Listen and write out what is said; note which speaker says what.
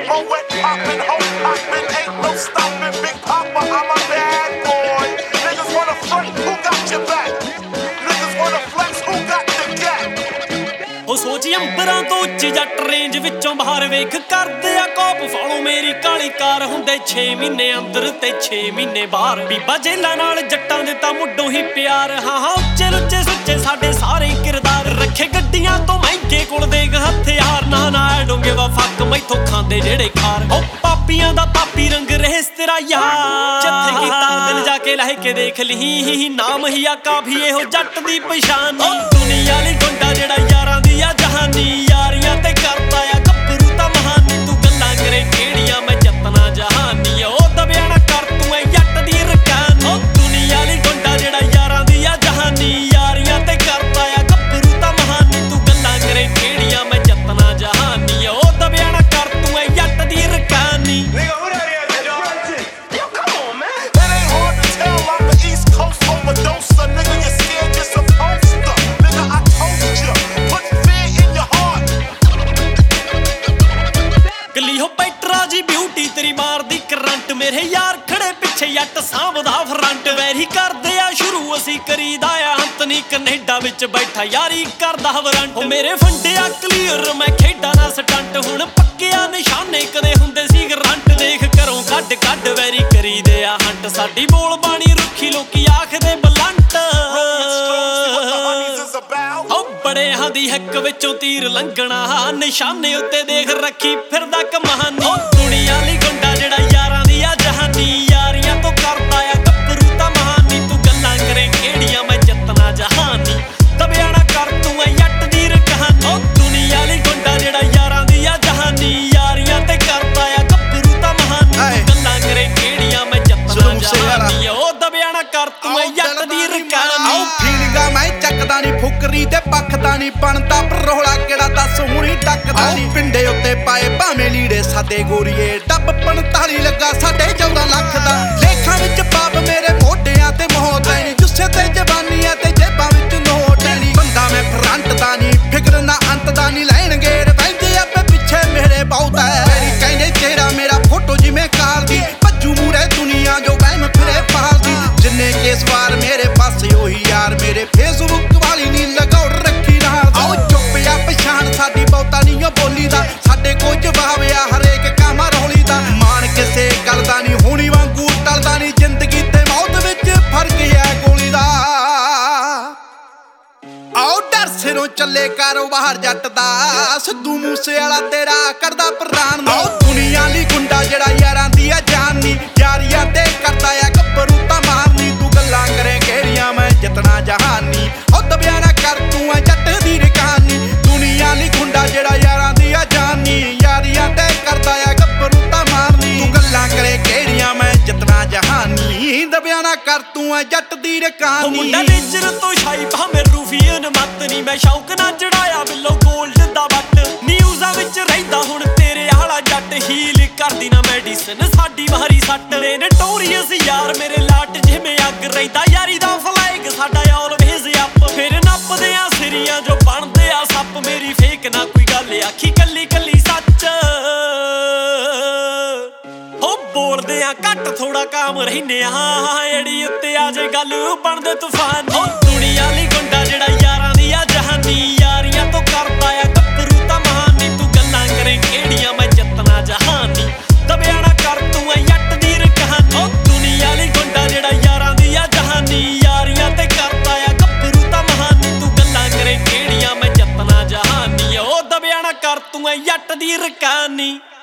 Speaker 1: Moet poppin', hoe poppin', ain't no stoppin'. Big Papa, I'm a bad boy. Niggas wanna front, who got your back? Niggas wanna flex, who got the gap?
Speaker 2: ਉਹ ਸੋਚ ਅੰਬਰਾਂ ਤੋਂ ਉੱਚੀ ਜੱਟ range ਵਿੱਚੋਂ ਬਾਹਰ ਵੇਖ ਕਰਦੇ ਆ ਕੋਪ ਫਾਲੋ ਮੇਰੀ ਕਾਲੀ ਕਾਰ ਹੁੰਦੇ 6 ਮਹੀਨੇ ਅੰਦਰ ਤੇ 6 ਮਹੀਨੇ ਬਾਹਰ ਬੀਬਾ ਜੇਲਾਂ ਨਾਲ ਜੱਟਾਂ ਦੇ ਤਾਂ ਮੁੱਢੋਂ ਹੀ ਪਿਆਰ ਹਾਂ ਹਾਂ ਉੱਚੇ ਲੁੱਚੇ ਸੁੱਚੇ ਸਾਡੇ ਸਾਰੇ ਕਿਰਦਾਰ ਰੱਖੇ ਗੱਡੀਆਂ ਤੋਂ ਮਹਿੰਗੇ ਕੋਲ ਦੇ ਹਥਿਆਰ ਨਾ ਨਾ ਡੋਂਗੇ ਵਾ ਫੱਕ ਮੈਥੋਂ ਖਾਂਦੇ ਜਿਹੜੇ ਖਾਰ ਉਹ ਪਾਪੀਆਂ ਦਾ ਪਾਪੀ ਰੰਗ ਰਹਿਸ ਤੇਰਾ ਯਾਰ ਜਿੱਥੇ ਕੀਤਾ ਦਿਲ ਜਾ ਕੇ ਲਹਿ ਕੇ ਦੇਖ ਲਈ ਨਾਮ ਹੀ ਆ ਕਾਫੀ ਇਹੋ ਜੱਟ ਦੀ ਪਛਾਣ ਦੁਨੀਆ ਲਈ ਗੁੰਡਾ ਜਿਹੜਾ ਯਾਰਾਂ ਦੀ ਆ ਜਹਾਨੀ ਯਾਰੀਆਂ ਤੇ ਕਰਦਾ ਆ ਗੱਭਰੂ ਤਾਂ ਮਹਾਨੀ ਤੂੰ ਗੱਲਾਂ ਕਰੇ ਕਿਹੜੀਆਂ ਮੈਂ ਜੱਤਨਾ ਜਹਾਨੀ ਉਹ ਦਬਿਆ ਨਾ ਕਰ ਤੂੰ ਐ ਜੱਟ ਦੀ ਰਕਾਨ ਉਹ ਦੁਨੀਆ ਲਈ ਗੁੰਡਾ ਜਿਹੜਾ ਯਾਰਾਂ ਦੀ ਆ ਜਹਾਨੀ ਯਾਰੀਆਂ ਤੇ ਕਰਦਾ ਆ ਗੱਭਰੂ ਤਾਂ ਮਹਾਨੀ ਤੂੰ ਗੱਲਾਂ ਕਰੇ ਕਿਹੜੀਆਂ ਮੈਂ ਜੱਤਨਾ ਜਹਾਨੀ ਉਹ ਦਬਿਆ ਨਾ ਕਰ ਤੂੰ ਐ ਜੱਟ ਦੀ ਰਕਾਨੀ ਤੇਰੀ ਮਾਰਦੀ ਕਰੰਟ ਮੇਰੇ ਯਾਰ ਖੜੇ ਪਿੱਛੇ ਜੱਟ ਸਾਂਭਦਾ ਫਰੰਟ ਵੈਰੀ ਕਰਦੇ ਆ ਸ਼ੁਰੂ ਅਸੀਂ ਕਰੀਦਾ ਆ ਅੰਤ ਨਹੀਂ ਕੈਨੇਡਾ ਵਿੱਚ ਬੈਠਾ ਯਾਰੀ ਕਰਦਾ ਵਰੰਟ ਮੇਰੇ ਫੰਡਿਆ ਕਲੀਅਰ ਮੈਂ ਖੇਡਾਂ ਨਾ ਸਟੰਟ ਹੁਣ ਪੱਕਿਆ ਨਿਸ਼ਾਨੇ ਕਦੇ ਹੁੰਦੇ ਸੀ ਗਰੰਟ ਦੇਖ ਘਰੋਂ ਕੱਢ ਕੱਢ ਵੈਰੀ ਕਰੀਦੇ ਆ ਹੰਟ ਸਾਡੀ ਬੋਲ ਬਾਣੀ ਰੁੱਖੀ ਲੋਕੀ ਆਖਦੇ ਬਲੰਟ ਬੜਿਆਂ ਦੀ ਹੱਕ ਵਿੱਚੋਂ ਤੀਰ ਲੰਘਣਾ ਨਿਸ਼ਾਨੇ ਉੱਤੇ ਦੇਖ ਰੱਖੀ ਫਿਰਦਾ ਕਮਾਨੀ ਦੁਨੀਆ ਲਈ ਗੁੰਡਾ ਜਿਹੜਾ ਯਾਰਾਂ ਦੀ ਆ ਜਹਾਨੀ ਯਾਰੀਆਂ ਤੋਂ ਕਰਦਾ ਆ ਗੱਭਰੂ ਤਾਂ ਮਹਾਨੀ ਤੂੰ ਗੱਲਾਂ ਕਰੇ ਕਿਹੜੀਆਂ ਮੈਂ ਜੱਤਨਾ ਜਹਾਨੀ ਦਬਿਆ ਨਾ ਕਰ ਤੂੰ ਐ ਜੱਟ ਦੀ ਰਕਾਨੀ ਦੁਨੀਆ ਲਈ ਗੁੰਡਾ ਜਿਹੜਾ ਯਾਰਾਂ ਦੀ ਆ ਜਹਾਨੀ ਯਾਰੀਆਂ ਤੇ ਕਰਦਾ ਆ ਗੱਭਰੂ ਤਾਂ ਮਹਾਨੀ ਤੂੰ ਗੱਲਾਂ ਕਰੇ ਕਿਹੜੀਆਂ ਮੈਂ ਜੱਤਨਾ ਜਹਾਨੀ ਉਹ ਦਬਿਆ ਨਾ ਕਰ ਤੂੰ ਐ ਜੱਟ ਦੀ ਰਕਾਨੀ
Speaker 3: ਫੀਲਿੰਗਾਂ ਮੈਂ ਚੱਕਦਾ ਨੀ ਫੁਕਰੀ ਤੇ ਪੱਖਦਾ ਨੀ ਬਣਦਾ ਪਰੋਲਾ ਕਿਹੜਾ ਦੱਸ ਹੁਣੀ ਟੱਕਦਾ ਨੀ ਪਿੰਡੇ ਉੱਤੇ ਪਾਏ ਭਾਵੇਂ ਲੀੜੇ ਸਾਦੇ ਗੋਰੀਏ ਡੱਬ 45 ਲੱਗਾ ਸਾਡੇ 14 ਲੱਖ ਦਾ ਲੇਖਾਂ ਵਿੱਚ ਪਾਪ ਮੇਰੇ ਮੋਢਿਆਂ ਤੇ ਮੌਤ ਐ ਨੀ ਜੁੱਸੇ ਤੇ ਜਵਾਨੀਆਂ ਤੇ ਜੇਬਾਂ ਵਿੱਚ ਨੋਟ ਐ ਨੀ ਬੰਦਾ ਮੈਂ ਫਰੰਟ ਦਾ ਨੀ ਫਿਕਰ ਨਾ ਅੰਤ ਦਾ ਨੀ ਲੈਣਗੇ ਰਵੈਂਦੇ ਆਪੇ ਪਿੱਛੇ ਮੇਰੇ ਬਹੁਤ ਐ ਮੇਰੀ ਕਹਿੰਦੇ ਚਿਹਰਾ ਮੇਰਾ ਫੋਟੋ ਜਿਵੇਂ ਕਾਰ ਦੀ ਭੱਜੂ ਮੂਰੇ ਦੁਨੀਆ ਜੋ ਵਹਿਮ ਫਿਰੇ ਪਾਲਦੀ ਜਿੰਨੇ ਕੇਸ ਵਾਰ ਮੇਰੇ ਪਾਸੇ ਉਹੀ ਯਾਰ ਮੇਰੇ ਫੇਸਬੁੱਕ ਵਾਲੀ ਨੀ ਲਗਾਉ ਰੱਖੀ ਨਾਲ ਆਓ ਚੁੱਪ ਆ ਪਛਾਣ ਸਾਡੀ ਬਹੁਤਾ ਨੀ ਓ ਬੋਲੀ ਦਾ ਸਾਡੇ ਕੋਈ ਜਵਾਬ ਆ ਹਰੇਕ ਕੰਮ ਰੌਲੀ ਦਾ ਮਾਣ ਕਿਸੇ ਗੱਲ ਦਾ ਨੀ ਹੋਣੀ ਵਾਂਗੂ ਟਲਦਾ ਨੀ ਜ਼ਿੰਦਗੀ ਤੇ ਮੌਤ ਵਿੱਚ ਫਰਕ ਹੈ ਗੋਲੀ ਦਾ ਆਓ ਡਰ ਸਿਰੋਂ ਚੱਲੇ ਕਾਰੋਬਾਰ ਜੱਟ ਦਾ ਸਿੱਧੂ ਮੂਸੇ ਵਾਲਾ ਤੇਰਾ ਕਰਦਾ ਪ੍ਰਾਣ ਦਾ ਦੁਨੀਆ ਲਈ ਗੁੰਡਾ ਜਿਹੜਾ ਯਾਰਾਂ ਦੀ ਆ ਜਾਨੀ ਯਾਰੀਆਂ ਤੇ ਕਰਦਾ ਆ ਗੱਭਰੂ ਤਾਂ ਮਾਰਨੀ ਤੂੰ ਗੱਲਾਂ ਕਰੇ ਕਿਹੜੀਆਂ ਮੈਂ ਜੱਤਨਾ ਜਹਾਨੀ ਉਹ ਦਬਿਆ ਨਾ ਕਰ ਤੂੰ ਐ ਜੱਟ ਦੀ ਰਕਾਨੀ ਦੁਨੀਆ ਲਈ ਗੁੰਡਾ ਜਿਹੜਾ ਯਾਰਾਂ ਦੀ ਆ ਜਾਨੀ ਯਾਰੀਆਂ ਤੇ ਕਰਦਾ ਆ ਗੱਭਰੂ ਤਾਂ ਮਾਰਨੀ ਤੂੰ ਗੱਲਾਂ ਕਰੇ ਕਿਹੜੀਆਂ ਮੈਂ ਜੱਤਨਾ ਜਹਾਨੀ ਦਬਿਆ ਨਾ ਕਰ ਤੂੰ ਐ ਜੱਟ ਦੀ ਰਕਾਨੀ
Speaker 2: ਮੁੰਡਾ ਨੇਜਰ ਤੋਂ ਸ਼ਾਈ ਭਾਵੇਂ ਰੂਫੀਅਨ ਮੱਤ ਨੀ ਮੈਂ ਸ਼ੌਕ ਨਾ ਚੜਾਇਆ ਬਿੱਲੋ ਗੋਲਡ ਦਾ ਵੱਟ ਨਿਊਜ਼ਾਂ ਵਿੱਚ ਰਹਿੰਦਾ ਹੁਣ ਤੇਰੇ ਆਲਾ ਜੱਟ ਹੀਲ ਕਰਦੀ ਨਾ ਮੈਡੀਸਨ ਸਾਡੀ ਵਾਰੀ ਸੱਟ ਨੇ ਨਟੋਰੀਅਸ ਯਾਰ ਮੇਰੇ ਲਾਟ ਜਿਵੇਂ ਅੱਗ ਰਹਿੰਦਾ ਯਾਰੀ ਦਾ ਫਲੈਗ ਸਾਡਾ ਆਲਵੇਜ਼ ਅਪ ਫਿਰ ਨੱਪਦੇ ਆ ਸਿਰੀਆਂ ਜੋ ਬਣਦੇ ਆ ਸੱਪ ਮੇਰੀ ਫੇਕ ਨਾ ਕੋਈ ਗੱਲ ਆਖੀ ਕੱਲੀ ਕੱਲੀ ਸੱਚ ਹੋ ਬੋਲਦੇ ਆ ਘੱਟ ਥੋੜਾ ਕਾਮ ਰਹਿੰਦੇ ਆ ਏੜੀ ਉੱਤੇ ਆ ਜੇ ਗੱਲ ਬਣਦੇ ਤੂਫਾਨੀ ਦੁਨੀਆ ਲਈ ਗੁੰਡਾ ਜਿਹੜਾ ਯਾਰਾਂ ਦੀ ਆ ਜਹਾਨੀ ਯਾਰੀਆਂ ਤੋਂ ਕਰਦਾ ਆ ਗੱਭਰੂ ਤਾਂ ਮਹਾਨੀ ਤੂੰ ਗੱਲਾਂ ਕਰੇ ਕਿਹੜੀਆਂ ਮੈਂ ਜੱਤਨਾ ਜਹਾਨੀ ਦਬਿਆ ਨਾ ਕਰ ਤੂੰ ਐ ਜੱਟ ਦੀ ਰਕਾਨੀ ਦੁਨੀਆ ਲਈ ਗੁੰਡਾ ਜਿਹੜਾ ਯਾਰਾਂ ਦੀ ਆ ਜਹਾਨੀ ਯਾਰੀਆਂ ਤੇ ਕਰਦਾ ਆ ਗੱਭਰੂ ਤਾਂ ਮਹਾਨੀ ਤੂੰ ਗੱਲਾਂ ਕਰੇ ਕਿਹੜੀਆਂ ਮੈਂ ਜੱਤਨਾ ਜਹਾਨੀ ਉਹ ਦਬਿਆ ਨਾ ਕਰ ਤੂੰ ਐ ਜੱਟ ਦੀ ਰਕਾਨੀ